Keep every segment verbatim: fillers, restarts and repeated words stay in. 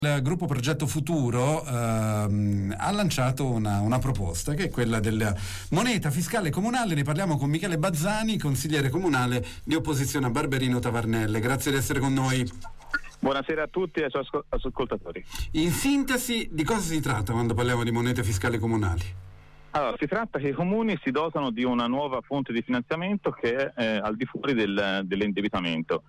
Il gruppo Progetto Futuro ehm, ha lanciato una, una proposta che è quella della moneta fiscale comunale. Ne parliamo con Michele Bazzani, consigliere comunale di opposizione a Barberino Tavarnelle. Grazie di essere con noi. Buonasera a tutti e ai suoi ascoltatori. In sintesi, di cosa si tratta quando parliamo di monete fiscali comunali? Allora, si tratta che i comuni si dotano di una nuova fonte di finanziamento che è eh, al di fuori del, dell'indebitamento.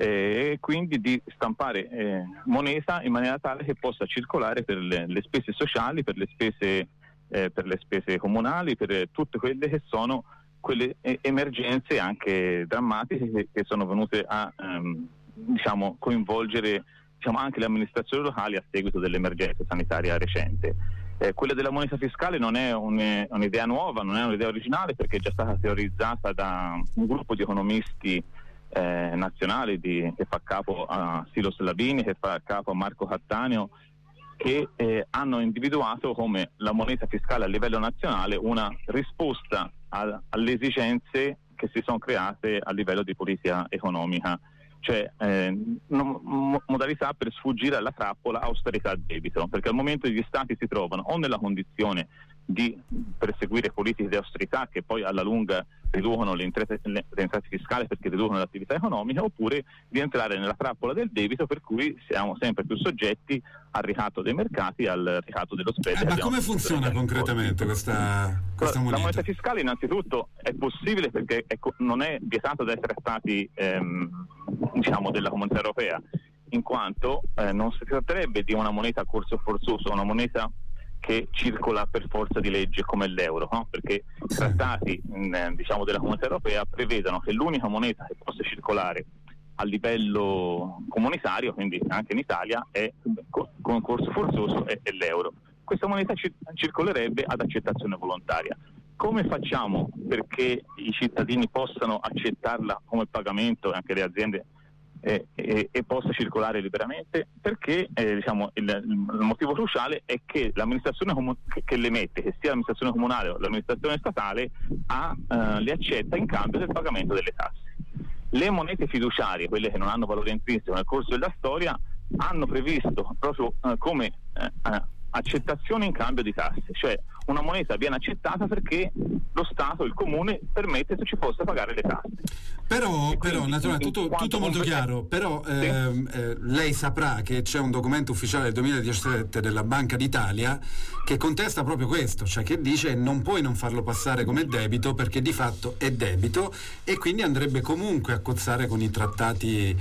E quindi di stampare eh, moneta in maniera tale che possa circolare per le, le spese sociali, per le spese, eh, per le spese comunali, per eh, tutte quelle che sono quelle eh, emergenze anche drammatiche che, che sono venute a ehm, diciamo coinvolgere diciamo, anche le amministrazioni locali a seguito dell'emergenza sanitaria recente. Eh, quella della moneta fiscale non è un, un'idea nuova, non è un'idea originale, perché è già stata teorizzata da un gruppo di economisti Eh, nazionale di, che fa capo a Silos Labini, che fa capo a Marco Cattaneo, che eh, hanno individuato come la moneta fiscale a livello nazionale una risposta a, alle esigenze che si sono create a livello di politica economica, cioè eh, no, mo, modalità per sfuggire alla trappola austerità-debito, perché al momento gli stati si trovano o nella condizione di perseguire politiche di austerità che poi alla lunga riducono le entrate, le, le entrate fiscali perché riducono l'attività economica, oppure di entrare nella trappola del debito, per cui siamo sempre più soggetti al ricatto dei mercati, al ricatto dello spread. Eh, ma come funziona concretamente questa, questa moneta? La moneta fiscale innanzitutto è possibile perché è, non è vietato da essere stati ehm, diciamo della Comunità Europea, in quanto eh, non si tratterebbe di una moneta a corso forzoso, una moneta che circola per forza di legge come l'euro, no? Perché i trattati mh, diciamo della Comunità Europea prevedono che l'unica moneta che possa circolare a livello comunitario, quindi anche in Italia, è con corso forzoso è, è l'euro. Questa moneta ci, circolerebbe ad accettazione volontaria. Come facciamo perché i cittadini possano accettarla come pagamento, e anche le aziende, E, e, e possa circolare liberamente? Perché eh, diciamo il, il motivo cruciale è che l'amministrazione comu- che, che le emette, che sia l'amministrazione comunale o l'amministrazione statale, ha, eh, le accetta in cambio del pagamento delle tasse. Le monete fiduciarie, quelle che non hanno valore intrinseco nel corso della storia, hanno previsto proprio eh, come eh, accettazione in cambio di tasse, cioè una moneta viene accettata perché lo Stato, il comune, permette che ci possa pagare le tasse. Però, però naturalmente tutto, tutto molto chiaro, però sì. ehm, eh, lei saprà che c'è un documento ufficiale del duemiladiciassette della Banca d'Italia che contesta proprio questo, cioè che dice non puoi non farlo passare come debito perché di fatto è debito e quindi andrebbe comunque a cozzare con i trattati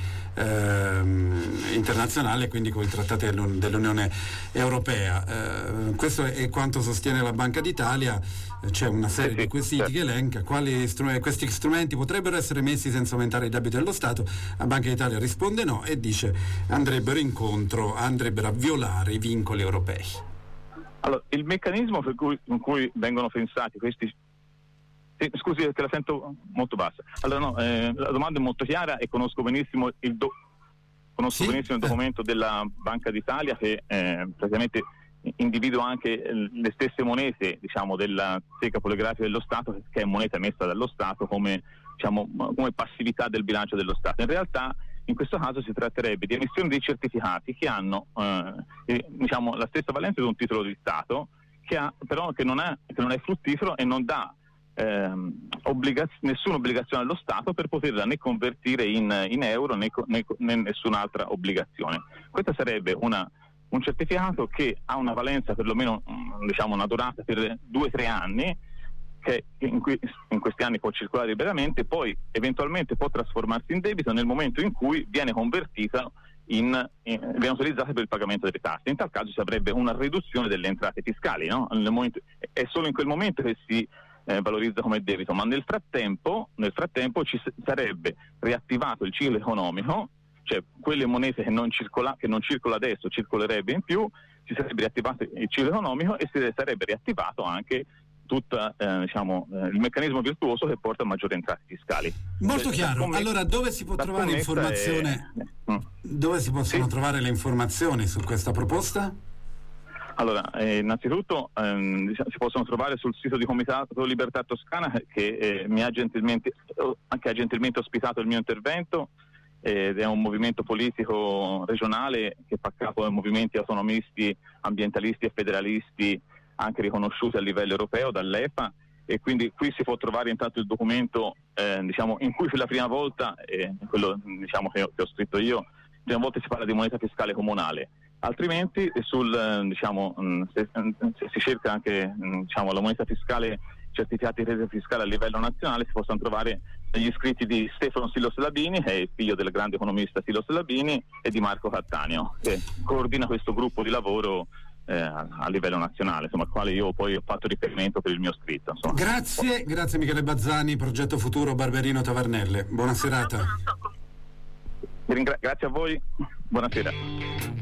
ehm, internazionali, quindi con i trattati dell'Unione Europea. Eh, questo è quanto sostiene la Banca d'Italia. C'è una serie di quesiti che elenca quali str- questi strumenti potrebbero essere messi senza aumentare i debiti dello Stato. La Banca d'Italia risponde no e dice andrebbero incontro, andrebbero a violare i vincoli europei. Allora, il meccanismo per cui, in cui vengono pensati questi eh, scusi perché la sento molto bassa. Allora no, eh, la domanda è molto chiara e conosco benissimo il do- conosco sì? benissimo il documento della Banca d'Italia che eh, praticamente individua anche le stesse monete, diciamo, della teca poligrafica dello Stato, che è moneta emessa dallo Stato come, diciamo, come passività del bilancio dello Stato. In realtà in questo caso si tratterebbe di emissioni di certificati che hanno eh, diciamo, la stessa valenza di un titolo di Stato, che ha, però che non è, che non è fruttifero e non dà ehm, obbligaz- nessuna obbligazione allo Stato per poterla né convertire in, in euro né, né, né nessun'altra obbligazione. Questa sarebbe una un certificato che ha una valenza perlomeno, diciamo, una durata per due o tre anni, che in, cui, in questi anni può circolare liberamente, poi eventualmente può trasformarsi in debito nel momento in cui viene convertita in, in viene utilizzata per il pagamento delle tasse. In tal caso si avrebbe una riduzione delle entrate fiscali, no? Nel momento, è solo in quel momento che si eh, valorizza come debito, ma nel frattempo, nel frattempo ci sarebbe riattivato il ciclo economico, cioè quelle monete che non circola, che non circola adesso circolerebbe in più, si sarebbe riattivato il ciclo economico e si sarebbe riattivato anche tutto eh, diciamo, eh, il meccanismo virtuoso che porta a maggiori entrate fiscali. Molto chiaro. Come, allora dove si può trovare informazione? È... Dove si possono sì. trovare le informazioni su questa proposta? Allora, eh, innanzitutto ehm, diciamo, si possono trovare sul sito di Comitato Libertà Toscana che eh, mi ha gentilmente, che ha gentilmente ospitato il mio intervento, ed è un movimento politico regionale che fa capo ai movimenti autonomisti, ambientalisti e federalisti, anche riconosciuti a livello europeo dall'E F A, e quindi qui si può trovare intanto il documento eh, diciamo, in cui per la prima volta, eh, quello diciamo, che, ho, che ho scritto io, la prima volta si parla di moneta fiscale comunale. Altrimenti sul, diciamo, se, se si cerca anche diciamo, la moneta fiscale, certificati di rete fiscale a livello nazionale, si possono trovare gli scritti di Stefano Silos Labini, che è il figlio del grande economista Silos Labini, e di Marco Cattaneo, che coordina questo gruppo di lavoro eh, a livello nazionale, insomma, al quale io poi ho fatto riferimento per il mio scritto. Insomma. Grazie, grazie Michele Bazzani, Progetto Futuro Barberino Tavernelle. Buona serata. Grazie a voi, buonasera.